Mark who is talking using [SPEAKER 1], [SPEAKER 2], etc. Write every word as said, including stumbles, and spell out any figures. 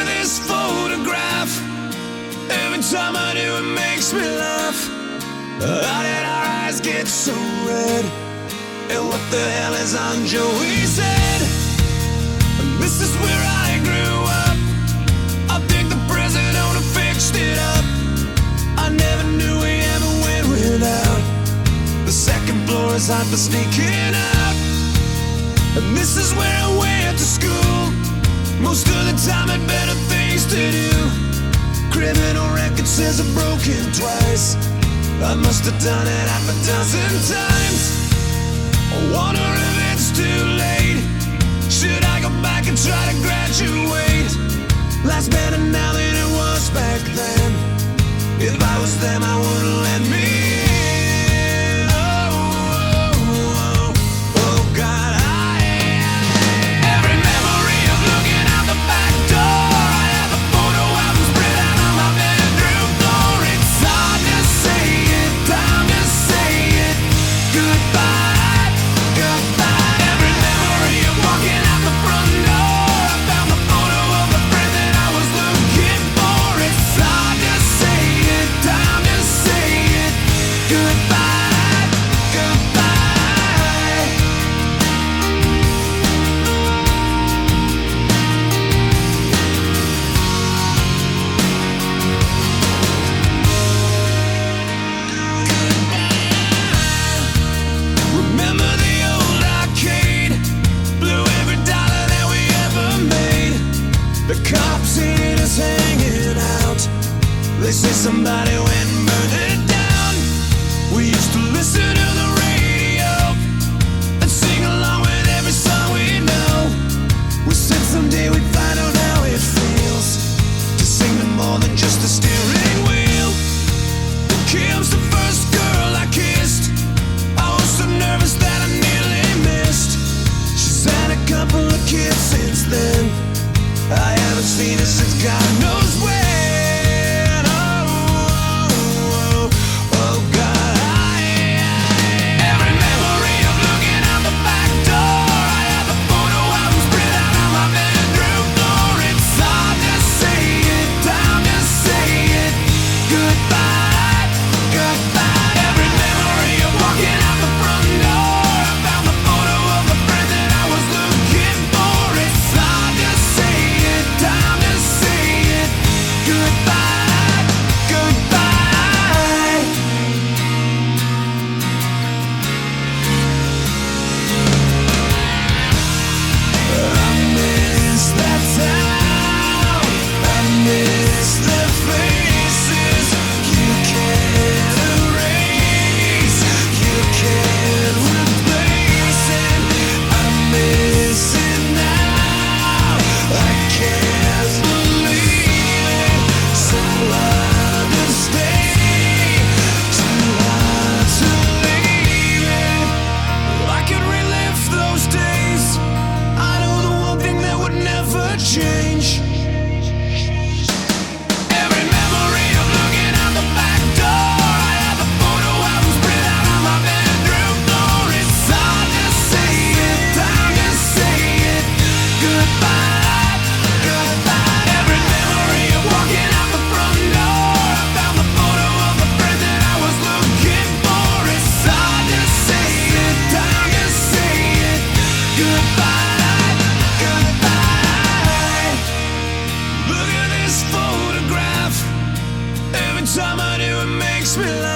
[SPEAKER 1] at this photograph. Every time I do, it makes me laugh. How did our eyes get so red? And what the hell is on Joey's head? And this is where I grew up. I think the president owner fixed it up. I never knew we ever went without. The second floor is hot for sneaking out. And this is where I went to school. Most of the time had better things to do. Criminal record says I've broken twice. I must have done it half a dozen times. I wonder if it's too late. Should I go back and try to graduate? Life's better now than it was back then. If I was them, I wouldn't let me in. Oh, oh, oh, oh God, I every memory of looking out the back door. I have a photo album spread out on my bedroom floor. It's hard to say it, time to say it. Goodbye, goodbye. Every memory of walking out the front door. I found the photo of the friend that I was looking for. It's hard to say it, time to say it. Goodbye, goodbye. Remember the old arcade? Blew every dollar that we ever made. The cops seen us hanging out. They say somebody went and burned it down. We used to listen to the radio and sing along with every song we know. We said someday we'd find out how it feels to sing to more than just a steering wheel. Kim's the first girl I kissed. I was so nervous that I nearly missed. She's had a couple of kids since then. I haven't seen her since God knows when. Oh, oh, oh, oh God, I every memory of looking out the back door. I have a photo album spread out on my bedroom floor. It's hard to say it, time to say it. Goodbye, goodbye. Every memory of walking out the front door. I found the photo of the friend that I was looking for. It's hard to say it, time to say it. Goodbye, goodbye. I miss that town. I miss the faces. You can't erase, you can't replace it. I miss it now. I can't believe it. So hard to stay, too hard to leave it. I could relive those days. I know the one thing that would never change. Every memory of looking out the back door. I have a photo album spread out on my bedroom floor. It's hard to say it, time to say it. Goodbye, goodbye. Every memory of walking out the front door. I found the photo of the friend that I was looking for. It's hard to say it, time to say it. Goodbye, goodbye. Look at this photograph. Every time I do, it makes me laugh.